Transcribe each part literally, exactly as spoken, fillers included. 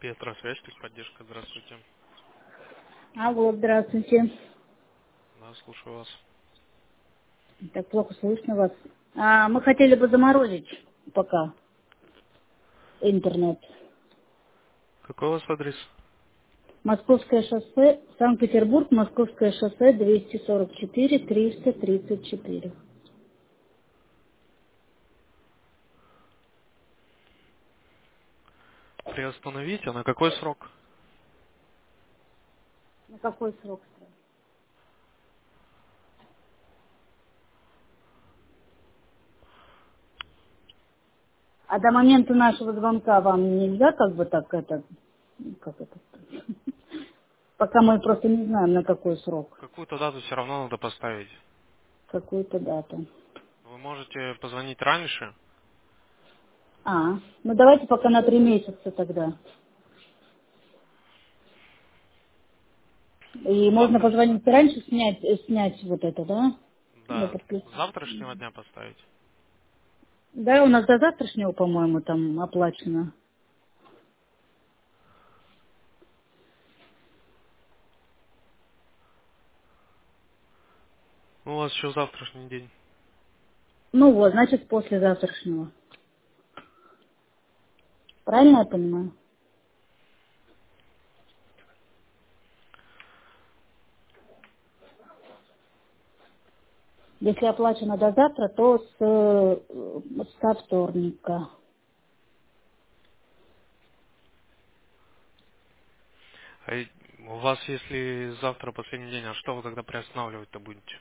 Петросвязь, техподдержка, здравствуйте. Алло, здравствуйте. Да, слушаю вас. Так плохо слышно вас. А, мы хотели бы заморозить пока интернет. Какой у вас адрес? Московское шоссе, Санкт-Петербург, Московское шоссе, двести сорок четыре, триста тридцать четыре. Приостановить, а на какой срок? На какой срок? А до момента нашего звонка вам нельзя как бы так это, как это, пока мы просто не знаем на какой срок, Какую-то дату все равно надо поставить. какую-то дату. Вы можете позвонить раньше. А, ну давайте пока на три месяца тогда. И Ну, можно завтра. позвонить раньше, снять, э, снять вот это, да? Ну, Да, подпис- с завтрашнего дня поставить. Да, у нас до завтрашнего, по-моему, там оплачено. Ну, у вас еще завтрашний день. Ну вот, значит, после завтрашнего. Правильно я понимаю? Если оплачено до завтра, то с, э, со вторника. А и- у вас, если завтра последний день, а что вы тогда приостанавливать-то будете?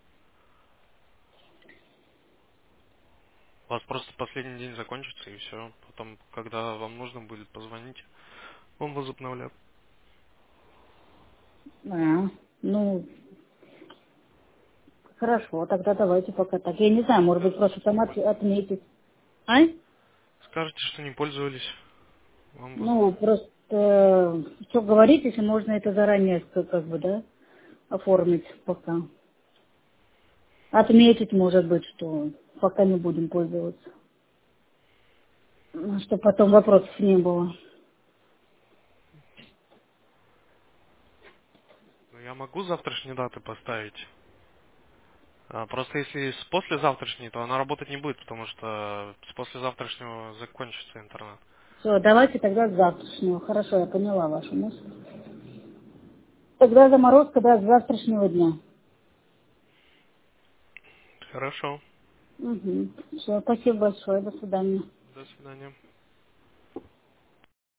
У вас просто последний день закончится и все. Потом, когда вам нужно будет, позвоните. Он возобновляет. А, ну, хорошо, тогда давайте пока так. Я не знаю, может быть, Скажете, просто что там не от- пользовались. отметить. А? Скажете, что не пользовались. Вам возобновляют. Ну, просто, э, что говорить, если можно это заранее, как, как бы, да, оформить пока. Отметить, может быть, что пока не будем пользоваться. Чтобы потом вопросов не было. Ну, я могу завтрашние даты поставить. А, Просто если с послезавтрашней, то она работать не будет, потому что с послезавтрашнего закончится интернет. Все, давайте тогда с завтрашнего. Хорошо, я поняла вашу мысль. Тогда заморозка, да, с завтрашнего дня. Хорошо. Угу. Все, спасибо большое, до свидания. До свидания.